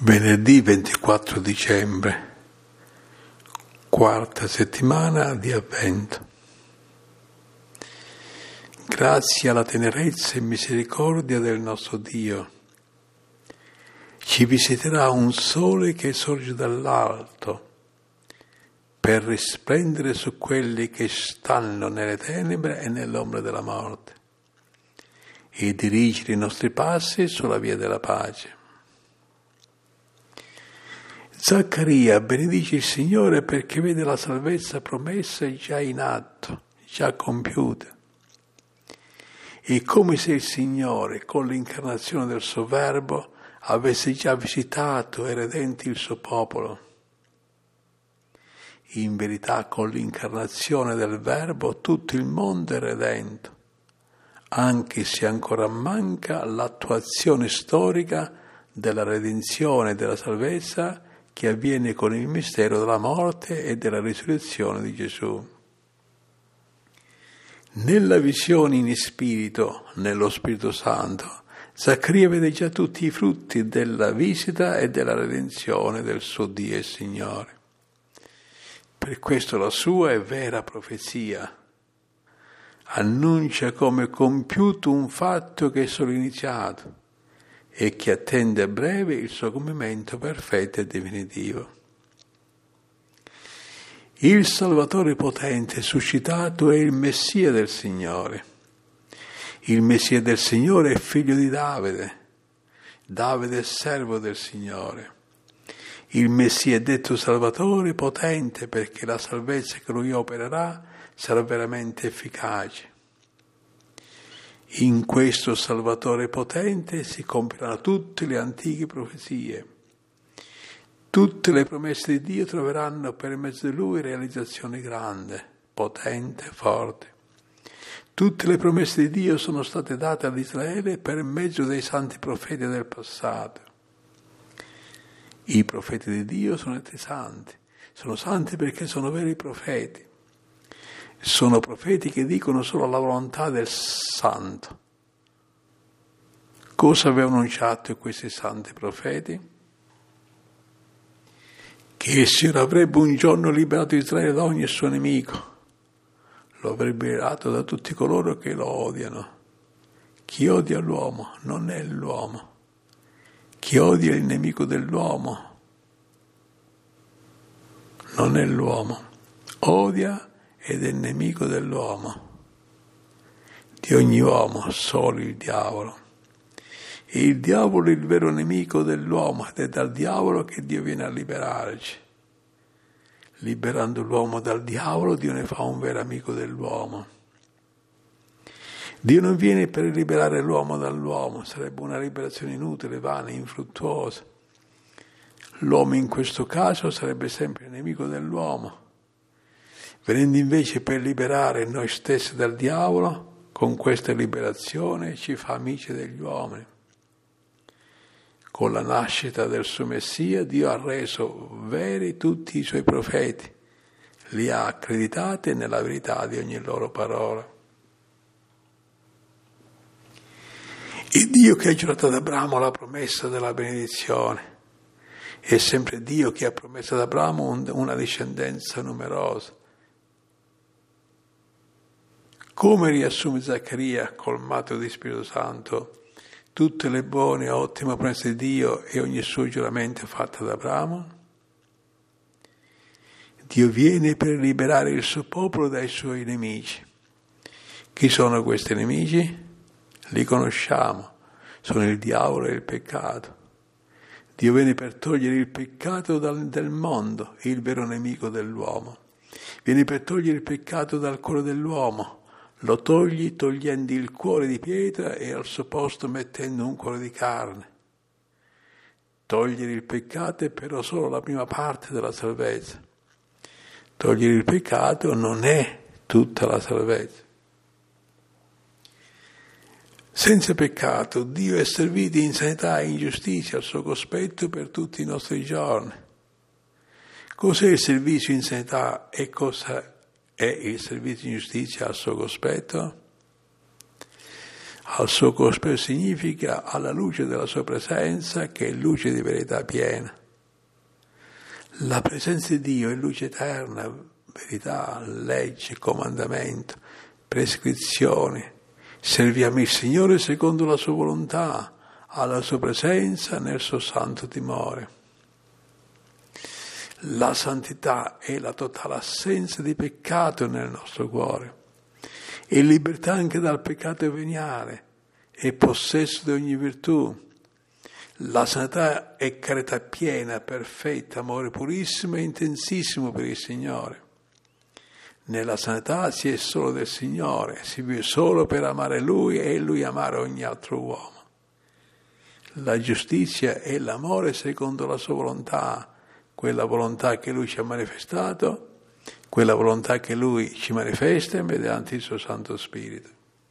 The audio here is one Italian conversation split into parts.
Venerdì 24 dicembre, quarta settimana di Avvento. Grazie alla tenerezza e misericordia del nostro Dio, ci visiterà un sole che sorge dall'alto per risplendere su quelli che stanno nelle tenebre e nell'ombra della morte e dirigere i nostri passi sulla via della pace. Zaccaria benedice il Signore perché vede la salvezza promessa già in atto, già compiuta. È come se il Signore, con l'incarnazione del suo Verbo, avesse già visitato e redento il suo popolo. In verità, con l'incarnazione del Verbo, tutto il mondo è redento, anche se ancora manca l'attuazione storica della redenzione e della salvezza che avviene con il mistero della morte e della risurrezione di Gesù. Nella visione in spirito, nello Spirito Santo, Zaccaria vede già tutti i frutti della visita e della redenzione del suo Dio e Signore. Per questo la sua è vera profezia. Annuncia come compiuto un fatto che è solo iniziato e che attende a breve il suo compimento perfetto e definitivo. Il Salvatore potente suscitato è il Messia del Signore. Il Messia del Signore è figlio di Davide. Davide è servo del Signore. Il Messia è detto Salvatore potente perché la salvezza che Lui opererà sarà veramente efficace. In questo Salvatore potente si compiono tutte le antiche profezie. Tutte le promesse di Dio troveranno per mezzo di Lui realizzazione grande, potente, forte. Tutte le promesse di Dio sono state date ad Israele per mezzo dei santi profeti del passato. I profeti di Dio sono santi perché sono veri profeti. Sono profeti che dicono solo la volontà del Santo. Cosa avevano annunciato questi santi profeti? Che il Signore avrebbe un giorno liberato Israele da ogni suo nemico. Lo avrebbe liberato da tutti coloro che lo odiano. Chi odia l'uomo non è l'uomo. Chi odia il nemico dell'uomo non è l'uomo. Odia ed è nemico dell'uomo, di ogni uomo, solo il diavolo. E il diavolo è il vero nemico dell'uomo ed è dal diavolo che Dio viene a liberarci. Liberando l'uomo dal diavolo, Dio ne fa un vero amico dell'uomo. Dio non viene per liberare l'uomo dall'uomo, sarebbe una liberazione inutile, vana, infruttuosa. L'uomo in questo caso sarebbe sempre nemico dell'uomo. Venendo invece per liberare noi stessi dal diavolo, con questa liberazione ci fa amici degli uomini. Con la nascita del suo Messia, Dio ha reso veri tutti i suoi profeti, li ha accreditati nella verità di ogni loro parola. Il Dio che ha giurato ad Abramo la promessa della benedizione è sempre Dio che ha promesso ad Abramo una discendenza numerosa. Come riassume Zaccaria, colmato di Spirito Santo, tutte le buone e ottime promesse di Dio e ogni suo giuramento fatto ad Abramo? Dio viene per liberare il suo popolo dai suoi nemici. Chi sono questi nemici? Li conosciamo, sono il diavolo e il peccato. Dio viene per togliere il peccato del mondo, il vero nemico dell'uomo. Viene per togliere il peccato dal cuore dell'uomo. Lo togli togliendo il cuore di pietra e al suo posto mettendo un cuore di carne. Togliere il peccato è però solo la prima parte della salvezza. Togliere il peccato non è tutta la salvezza. Senza peccato Dio è servito in sanità e in giustizia al suo cospetto per tutti i nostri giorni. Cos'è il servizio in sanità e cosa è il servizio in giustizia al suo cospetto? Al suo cospetto significa alla luce della sua presenza, che è luce di verità piena. La presenza di Dio è luce eterna, verità, legge, comandamento, prescrizione. Serviamo il Signore secondo la sua volontà, alla sua presenza nel suo santo timore. La santità è la totale assenza di peccato nel nostro cuore. È libertà anche dal peccato veniale, è possesso di ogni virtù. La santità è carità piena, perfetta, amore purissimo e intensissimo per il Signore. Nella santità si è solo del Signore, si vive solo per amare Lui e Lui amare ogni altro uomo. La giustizia è l'amore secondo la sua volontà, quella volontà che Lui ci ha manifestato, quella volontà che Lui ci manifesta mediante il suo Santo Spirito.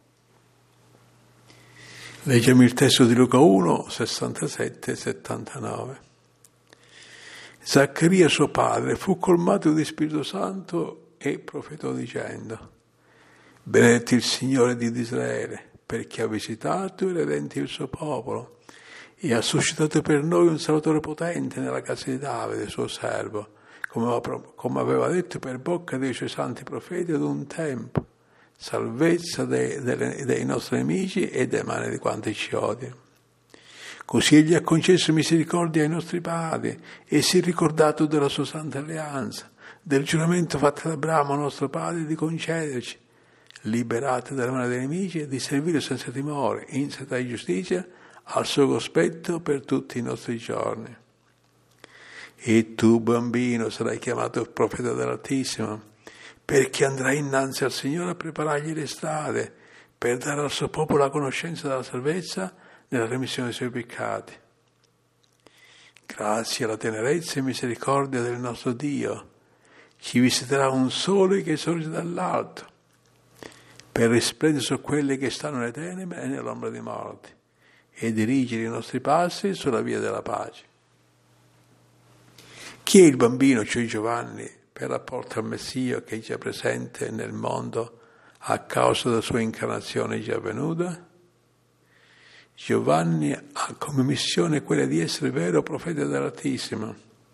Leggiamo il testo di Luca 1, 67 e 79. Zaccaria suo padre fu colmato di Spirito Santo e profetò dicendo: benedetto il Signore Dio di Israele, perché ha visitato e redento il suo popolo e ha suscitato per noi un Salvatore potente nella casa di Davide, suo servo, come aveva detto per bocca dei suoi santi profeti ad un tempo, salvezza dei nostri nemici e dai mani di quanti ci odiano. Così egli ha concesso misericordia ai nostri padri e si è ricordato della sua santa alleanza, del giuramento fatto ad Abramo, nostro padre, di concederci, liberati dalle mani dei nemici, e di servire senza timore, in santità e giustizia, al suo cospetto per tutti i nostri giorni. E tu, bambino, sarai chiamato profeta dell'Altissimo, perché andrai innanzi al Signore a preparargli le strade, per dare al suo popolo la conoscenza della salvezza nella remissione dei suoi peccati. Grazie alla tenerezza e misericordia del nostro Dio, ci visiterà un sole che sorge dall'alto, per risplendere su quelli che stanno nelle tenebre e nell'ombra di morte, e dirigere i nostri passi sulla via della pace. Chi è il bambino, cioè Giovanni, per rapporto al Messia che è già presente nel mondo a causa della sua incarnazione già avvenuta? Giovanni ha come missione quella di essere vero profeta dell'Altissimo.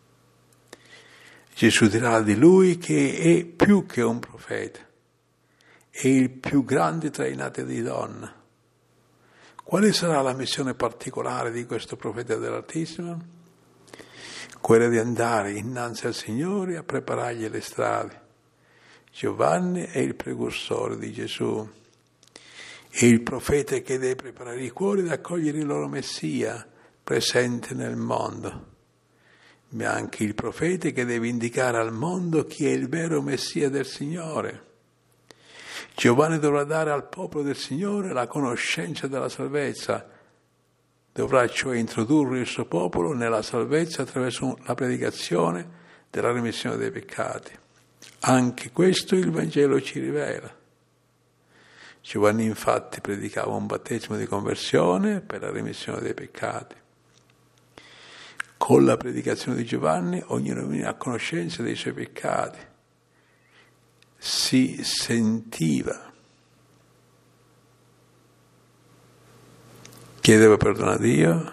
Gesù dirà di lui che è più che un profeta, è il più grande tra i nati di donna. Quale sarà la missione particolare di questo profeta dell'Altissimo? Quella di andare innanzi al Signore a preparargli le strade. Giovanni è il precursore di Gesù, è il profeta che deve preparare i cuori ad accogliere il loro Messia presente nel mondo, ma anche il profeta che deve indicare al mondo chi è il vero Messia del Signore. Giovanni dovrà dare al popolo del Signore la conoscenza della salvezza, dovrà cioè introdurre il suo popolo nella salvezza attraverso la predicazione della remissione dei peccati. Anche questo il Vangelo ci rivela. Giovanni infatti predicava un battesimo di conversione per la remissione dei peccati. Con la predicazione di Giovanni ognuno veniva a conoscenza dei suoi peccati, si sentiva, chiedeva perdono a Dio,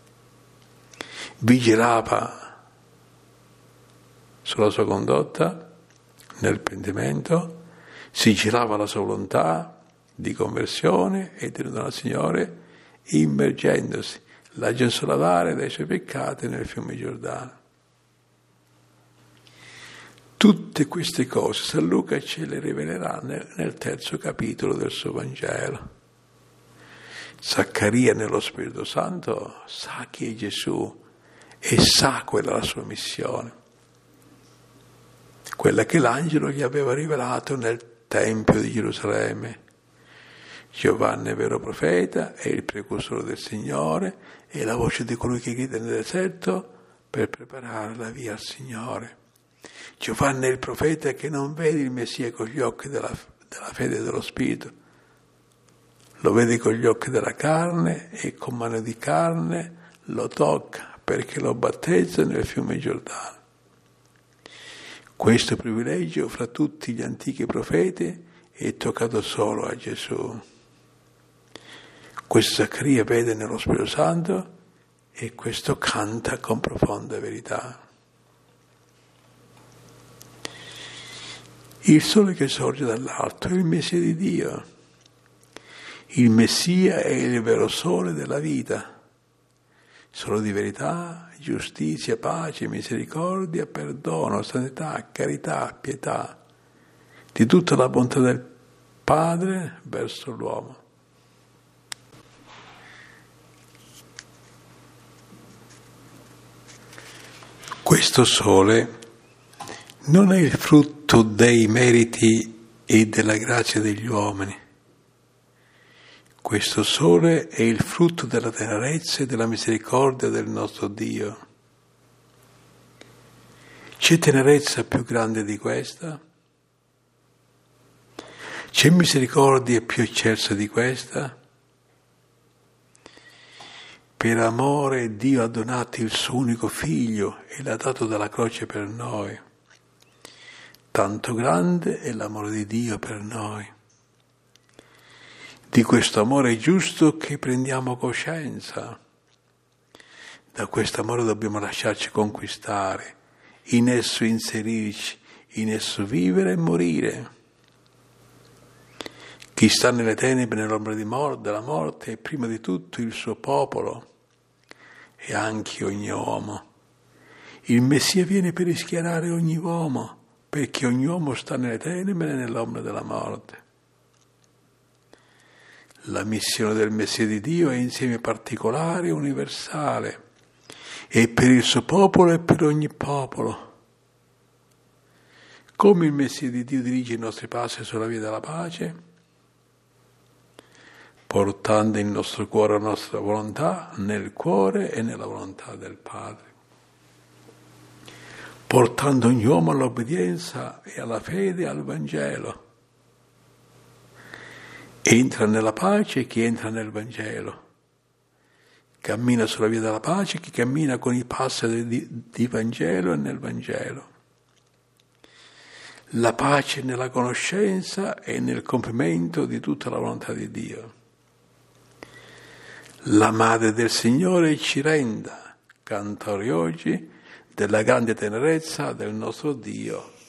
vigilava sulla sua condotta nel pentimento, si girava alla sua volontà di conversione e di ritorno al Signore, immergendosi, lasciandosi lavare dai suoi peccati nel fiume Giordano. Tutte queste cose San Luca ce le rivelerà nel terzo capitolo del suo Vangelo. Zaccaria nello Spirito Santo sa chi è Gesù e sa quella è la sua missione, quella che l'angelo gli aveva rivelato nel Tempio di Gerusalemme. Giovanni è vero profeta, è il precursore del Signore, è la voce di colui che grida nel deserto per preparare la via al Signore. Giovanni è il profeta che non vede il Messia con gli occhi della fede e dello Spirito, lo vede con gli occhi della carne e con mano di carne lo tocca perché lo battezza nel fiume Giordano. Questo privilegio fra tutti gli antichi profeti è toccato solo a Gesù. questo Zaccaria vede nello Spirito Santo e questo canta con profonda verità. Il sole che sorge dall'alto è il Messia di Dio. Il Messia è il vero sole della vita, sole di verità, giustizia, pace, misericordia, perdono, santità, carità, pietà, di tutta la bontà del Padre verso l'uomo. Questo sole non è il frutto dei meriti e della grazia degli uomini. Questo sole è il frutto della tenerezza e della misericordia del nostro Dio. C'è tenerezza più grande di questa? C'è misericordia più eccelsa di questa? Per amore Dio ha donato il suo unico figlio e l'ha dato dalla croce per noi. Tanto grande è l'amore di Dio per noi. Di questo amore è giusto che prendiamo coscienza. Da questo amore dobbiamo lasciarci conquistare, in esso inserirci, in esso vivere e morire. Chi sta nelle tenebre, nell'ombra della morte, è prima di tutto il suo popolo e anche ogni uomo. Il Messia viene per rischiarare ogni uomo, perché ogni uomo sta nelle tenebre e nell'ombra della morte. La missione del Messia di Dio è insieme particolare e universale, è per il suo popolo e per ogni popolo. Come il Messia di Dio dirige i nostri passi sulla via della pace? Portando il nostro cuore, la nostra volontà, nel cuore e nella volontà del Padre. Portando ogni uomo all'obbedienza e alla fede e al Vangelo. Entra nella pace chi entra nel Vangelo. Cammina sulla via della pace chi cammina con i passi di Vangelo e nel Vangelo. La pace nella conoscenza e nel compimento di tutta la volontà di Dio. La Madre del Signore ci renda, cantori oggi, della grande tenerezza del nostro Dio.